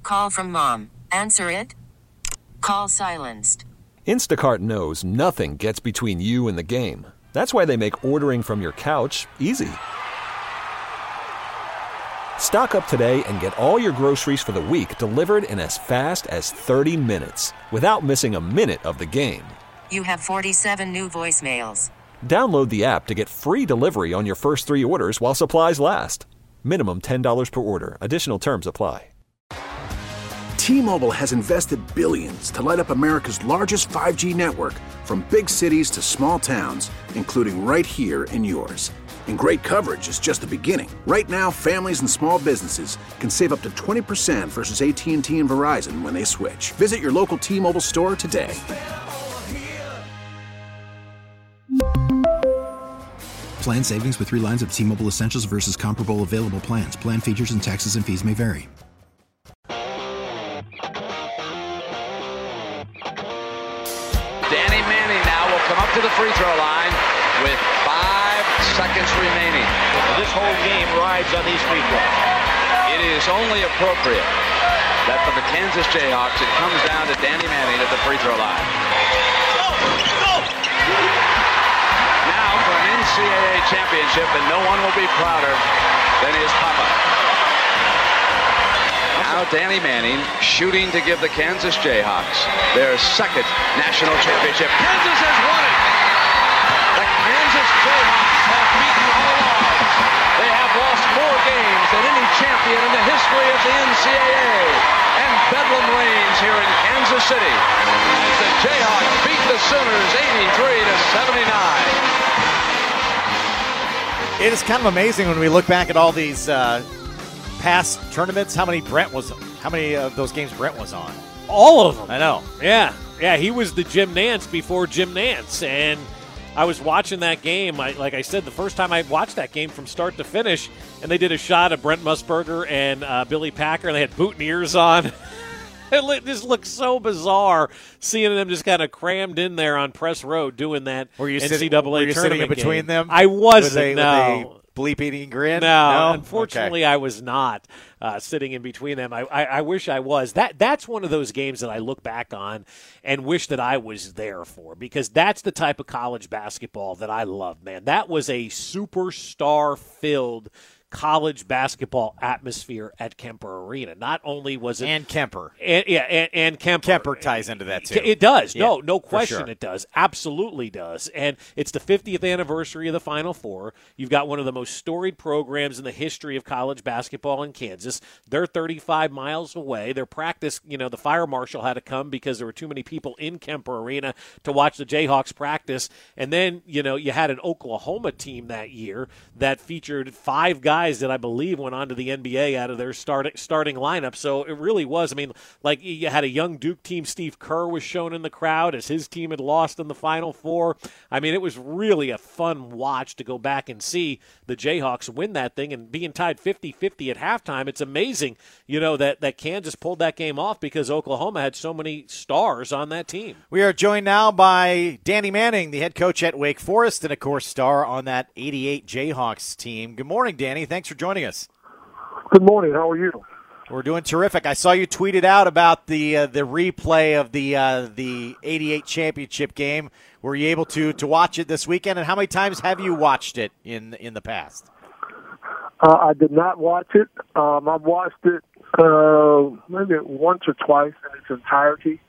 call from mom. Answer it. Call silenced. Instacart knows nothing gets between you and the game. That's why they make ordering from your couch easy. Stock up today and get all your groceries for the week delivered in as fast as 30 minutes without missing a minute of the game. You have 47 new voicemails. Download the app to get free delivery on your first 3 orders while supplies last. Minimum $10 per order. Additional terms apply. T-Mobile has invested billions to light up America's largest 5G network, from big cities to small towns, including right here in yours. And great coverage is just the beginning. Right now, families and small businesses can save up to 20% versus AT&T and Verizon when they switch. Visit your local T-Mobile store today. Plan savings with 3 lines of T-Mobile Essentials versus comparable available plans. Plan features and taxes and fees may vary. Danny Manning now will come up to the free throw line with 5 seconds remaining. This whole game rides on these free throws. It is only appropriate that for the Kansas Jayhawks, it comes down to Danny Manning at the free throw line. Now for an NCAA championship, and no one will be prouder than his papa. Now Danny Manning shooting to give the Kansas Jayhawks their second national championship. Kansas has won it! The Kansas Jayhawks have beaten all odds. They have lost more games than any champion in the history of the NCAA. And bedlam reigns here in Kansas City as the Jayhawks beat the Sooners 83-79. It is kind of amazing when we look back at all these past tournaments, how many of those games Brent was on? All of them. I know. Yeah, he was the Jim Nance before Jim Nance, and I was watching that game. Like I said, the first time I watched that game from start to finish, and they did a shot of Brent Musburger and Billy Packer, and they had boutonnieres on. It just looked so bizarre seeing them just kind of crammed in there on Press Road doing that NCAA tournament sitting in between game. them? I wasn't, with no. Bleep-eating grin? No, unfortunately, okay. I was not sitting in between them. I wish I was. That's one of those games that I look back on and wish that I was there for, because that's the type of college basketball that I love, man. That was a superstar-filled college basketball atmosphere at Kemper Arena. Not only was it... And Kemper. And Kemper. Kemper ties into that, too. It does. Yeah, no question sure. it does. Absolutely does. And it's the 50th anniversary of the Final Four. You've got one of the most storied programs in the history of college basketball in Kansas. They're 35 miles away. Their practice, the fire marshal had to come because there were too many people in Kemper Arena to watch the Jayhawks practice. And then, you had an Oklahoma team that year that featured 5 guys that I believe went on to the NBA out of their starting lineup. So it really was. I mean, like, you had a young Duke team. Steve Kerr was shown in the crowd as his team had lost in the Final Four. I mean, it was really a fun watch to go back and see the Jayhawks win that thing and being tied 50-50 at halftime. It's amazing, that Kansas pulled that game off because Oklahoma had so many stars on that team. We are joined now by Danny Manning, the head coach at Wake Forest, and, of course, star on that 88 Jayhawks team. Good morning, Danny. Thanks for joining us. Good morning. How are you? We're doing terrific. I saw you tweeted out about the replay of the 88 championship game. Were you able to watch it this weekend, and how many times have you watched it in the past? I did not watch it. I've watched it maybe once or twice in its entirety.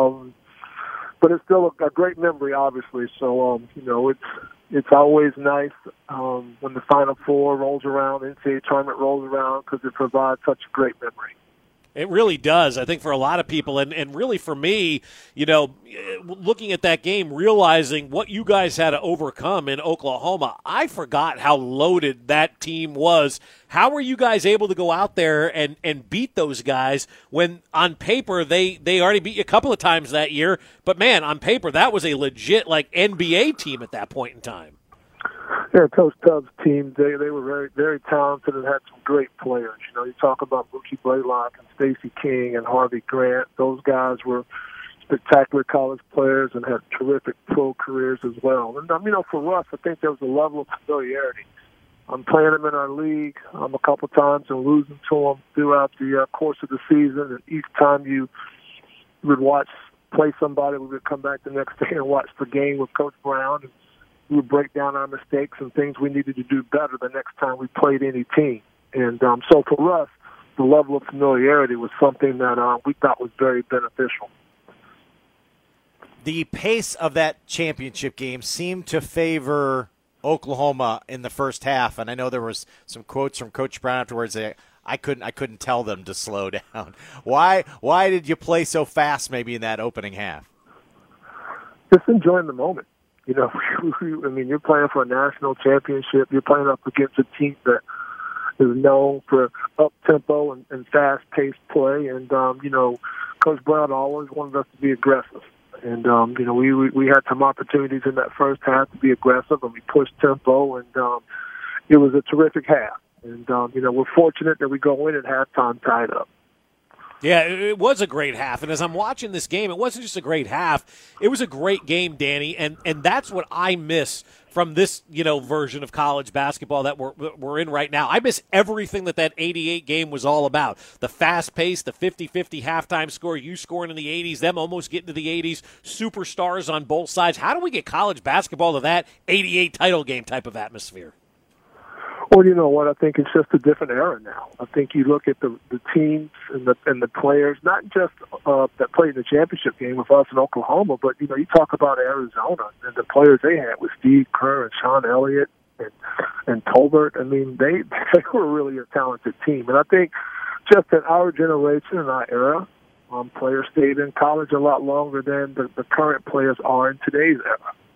But it's still a great memory, obviously. So, it's always nice when the Final Four rolls around, the NCAA tournament rolls around, because it provides such a great memory. It really does, I think, for a lot of people. And really for me, looking at that game, realizing what you guys had to overcome in Oklahoma, I forgot how loaded that team was. How were you guys able to go out there and beat those guys when on paper they already beat you a couple of times that year? But, man, on paper that was a legit, NBA team at that point in time. Yeah, Coach Tubbs' team, they were very, very talented and had some great players. You talk about Mookie Blaylock and Stacey King and Harvey Grant. Those guys were spectacular college players and had terrific pro careers as well. And, for us, I think there was a level of familiarity playing them in our league a couple times and losing to them throughout the course of the season. And each time you would play somebody, we would come back the next day and watch the game with Coach Brown. And we would break down our mistakes and things we needed to do better the next time we played any team. And so for us, the level of familiarity was something that we thought was very beneficial. The pace of that championship game seemed to favor Oklahoma in the first half, and I know there was some quotes from Coach Brown afterwards that I couldn't tell them to slow down. Why did you play so fast maybe in that opening half? Just enjoying the moment. You know, I mean, you're playing for a national championship. You're playing up against a team that is known for up-tempo and fast-paced play. And, Coach Brown always wanted us to be aggressive. And, we had some opportunities in that first half to be aggressive, and we pushed tempo, and it was a terrific half. And, we're fortunate that we go in at halftime tied up. Yeah, it was a great half. And as I'm watching this game, it wasn't just a great half. It was a great game, Danny, and that's what I miss from this, version of college basketball that we're in right now. I miss everything that 88 game was all about. The fast pace, the 50-50 halftime score, you scoring in the 80s, them almost getting to the 80s, superstars on both sides. How do we get college basketball to that 88 title game type of atmosphere? Well, you know what? I think it's just a different era now. I think you look at the teams and the players, not just that played in the championship game with us in Oklahoma, but you talk about Arizona and the players they had with Steve Kerr and Sean Elliott and Tolbert. I mean, they were really a talented team, and I think just in our generation and our era, players stayed in college a lot longer than the current players are in today's era.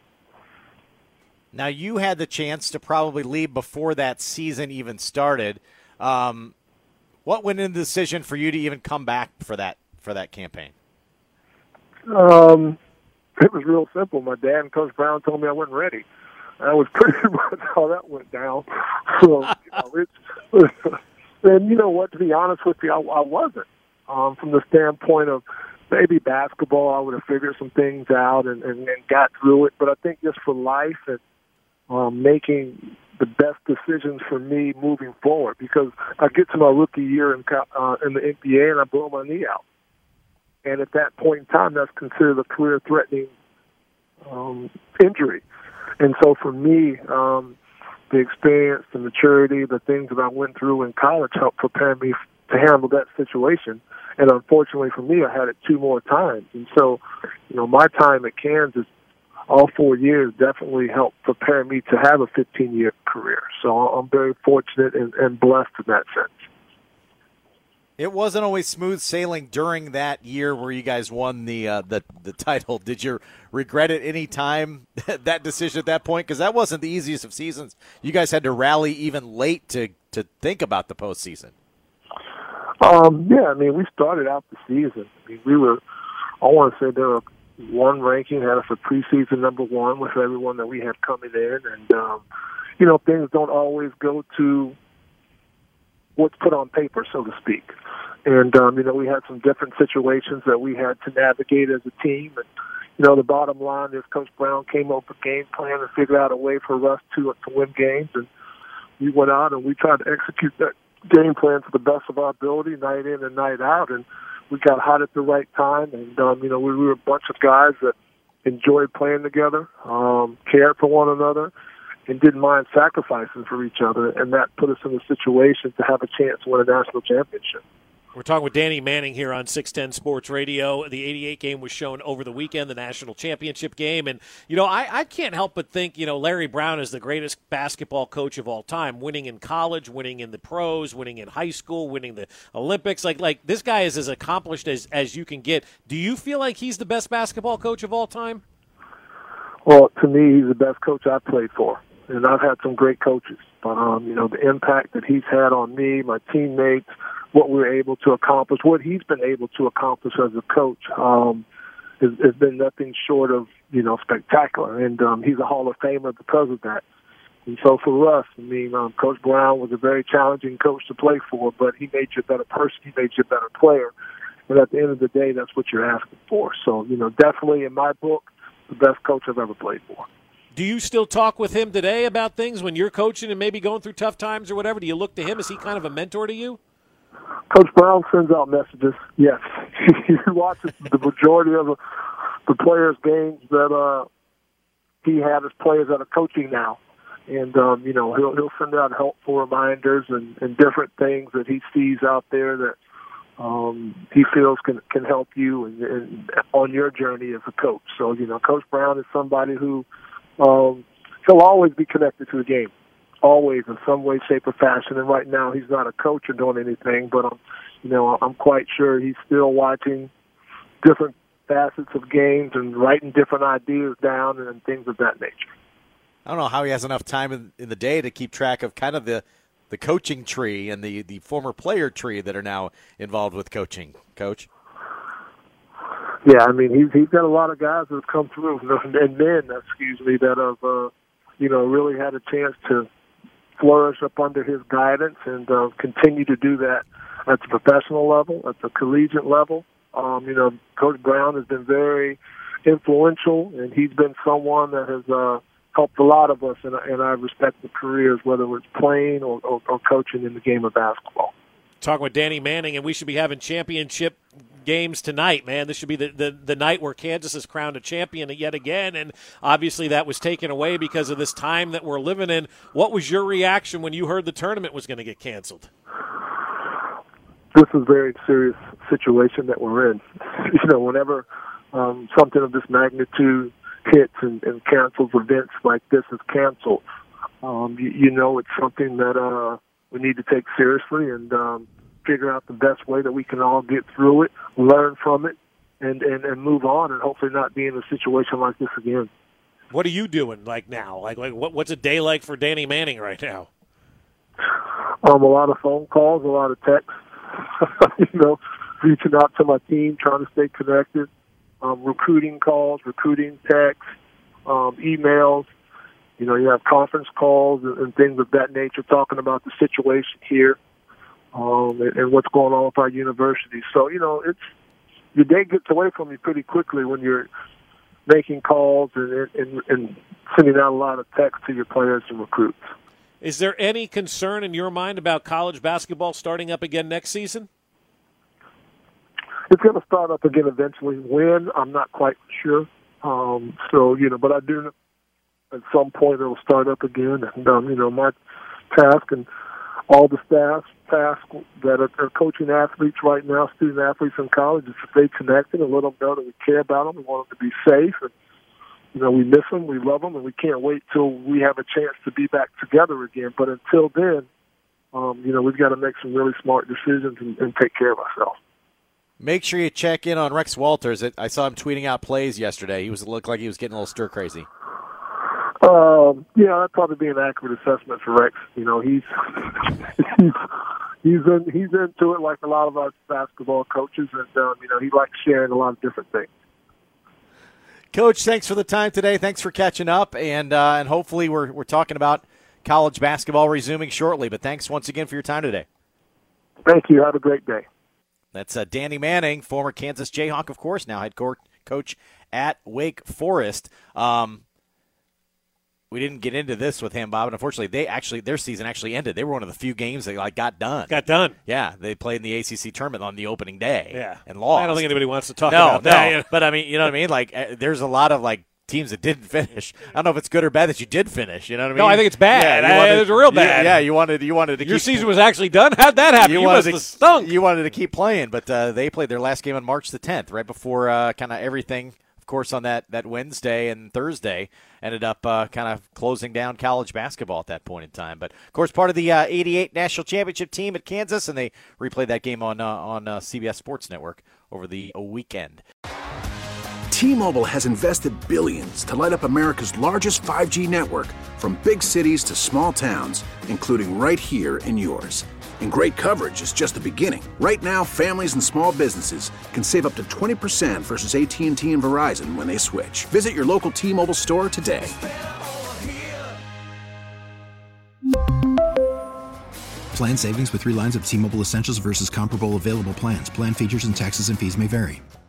Now, you had the chance to probably leave before that season even started. What went into the decision for you to even come back for that campaign? It was real simple. My dad and Coach Brown told me I wasn't ready. That was pretty much how that went down. So, and you know what, to be honest with you, I wasn't. From the standpoint of maybe basketball, I would have figured some things out and got through it. But I think just for life and making the best decisions for me moving forward, because I get to my rookie year in the NBA and I blow my knee out. And at that point in time, that's considered a career-threatening injury. And so for me, the experience, the maturity, the things that I went through in college helped prepare me to handle that situation. And unfortunately for me, I had it 2 more times. And so, my time at Kansas, all 4 years, definitely helped prepare me to have a 15-year career. So I'm very fortunate and blessed in that sense. It wasn't always smooth sailing during that year where you guys won the title. Did you regret it any time, that decision at that point? Because that wasn't the easiest of seasons. You guys had to rally even late to think about the postseason. We started out the season. I want to say there were one ranking, had us a preseason number 1 with everyone that we had coming in. And, things don't always go to what's put on paper, so to speak. And, we had some different situations that we had to navigate as a team. And, the bottom line is Coach Brown came up with a game plan and figured out a way for us to win games. And we went out and we tried to execute that game plan to the best of our ability, night in and night out. And we got hot at the right time. And, we were a bunch of guys that enjoyed playing together, cared for one another, and didn't mind sacrificing for each other. And that put us in a situation to have a chance to win a national championship. We're talking with Danny Manning here on 610 Sports Radio. The 88 game was shown over the weekend, the national championship game. And, I can't help but think, Larry Brown is the greatest basketball coach of all time, winning in college, winning in the pros, winning in high school, winning the Olympics. Like this guy is as accomplished as you can get. Do you feel like he's the best basketball coach of all time? Well, to me, he's the best coach I've played for. And I've had some great coaches. But, the impact that he's had on me, my teammates, what we're able to accomplish, what he's been able to accomplish as a coach has been nothing short of, spectacular. And he's a Hall of Famer because of that. And so for us, Coach Brown was a very challenging coach to play for, but he made you a better person. He made you a better player. And at the end of the day, that's what you're asking for. So, definitely in my book, the best coach I've ever played for. Do you still talk with him today about things when you're coaching and maybe going through tough times or whatever? Do you look to him? Is he kind of a mentor to you? Coach Brown sends out messages, yes. He watches the majority of the players' games that he had as players that are coaching now. And, he'll send out helpful reminders and different things that he sees out there that he feels can help you and on your journey as a coach. So, Coach Brown is somebody who he'll always be connected to the game, always in some way, shape, or fashion. And right now he's not a coach or doing anything, but I'm quite sure he's still watching different facets of games and writing different ideas down and things of that nature. I don't know how he has enough time in the day to keep track of kind of the coaching tree and the former player tree that are now involved with coaching, Coach. Yeah, I mean, he's got a lot of guys that have come through, and men, that have, really had a chance to flourish up under his guidance and continue to do that at the professional level, at the collegiate level. Coach Brown has been very influential, and he's been someone that has helped a lot of us in our respective careers, whether it's playing or coaching in the game of basketball. Talking with Danny Manning, and we should be having championship games tonight, man. This should be the night where Kansas is crowned a champion yet again, and obviously that was taken away because of this time that we're living in. What was your reaction when you heard the tournament was going to get canceled? This is a very serious situation that we're in. Whenever something of this magnitude hits and cancels events like this is canceled, it's something that we need to take seriously and figure out the best way that we can all get through it, learn from it, and move on, and hopefully not be in a situation like this again. What are you doing now? What's a day like for Danny Manning right now? A lot of phone calls, a lot of texts. Reaching out to my team, trying to stay connected. Recruiting calls, recruiting texts, emails. You have conference calls and things of that nature talking about the situation here and what's going on with our university. So, it's your day gets away from you pretty quickly when you're making calls and sending out a lot of texts to your players and recruits. Is there any concern in your mind about college basketball starting up again next season? It's going to start up again eventually. When, I'm not quite sure. But I do know at some point it'll start up again. And, my task and all the staff's task that are coaching athletes right now, student athletes in college, is to stay connected and let them know that we care about them. We want them to be safe. And, we miss them, we love them, and we can't wait till we have a chance to be back together again. But until then, we've got to make some really smart decisions and take care of ourselves. Make sure you check in on Rex Walters. I saw him tweeting out plays yesterday. He looked like he was getting a little stir crazy. That'd probably be an accurate assessment for Rex. He's into it like a lot of our basketball coaches, and he likes sharing a lot of different things. Coach, thanks for the time today. Thanks for catching up, and hopefully we're talking about college basketball resuming shortly. But thanks once again for your time today. Thank you. Have a great day. That's Danny Manning, former Kansas Jayhawk, of course, now head coach at Wake Forest. We didn't get into this with him, Bob, and unfortunately, their season actually ended. They were one of the few games that got done. Got done. Yeah, they played in the ACC tournament on the opening day. Yeah, and lost. I don't think anybody wants to talk about that. No, but I mean, you know what I mean? There's a lot of teams that didn't finish. I don't know if it's good or bad that you did finish. You know what I mean? No, I think it's bad. Yeah, it's real bad. You wanted to. Your season was actually done. How'd that happen? You must have stunk. You wanted to keep playing, but they played their last game on March the 10th, right before kind of everything. Of course, on that Wednesday and Thursday, ended up kind of closing down college basketball at that point in time. But of course, part of the '88 national championship team at Kansas, and they replayed that game on CBS Sports Network over the weekend. T-Mobile has invested billions to light up America's largest 5G network, from big cities to small towns, including right here in yours. And great coverage is just the beginning. Right now, families and small businesses can save up to 20% versus AT&T and Verizon when they switch. Visit your local T-Mobile store today. Plan savings with 3 lines of T-Mobile Essentials versus comparable available plans. Plan features and taxes and fees may vary.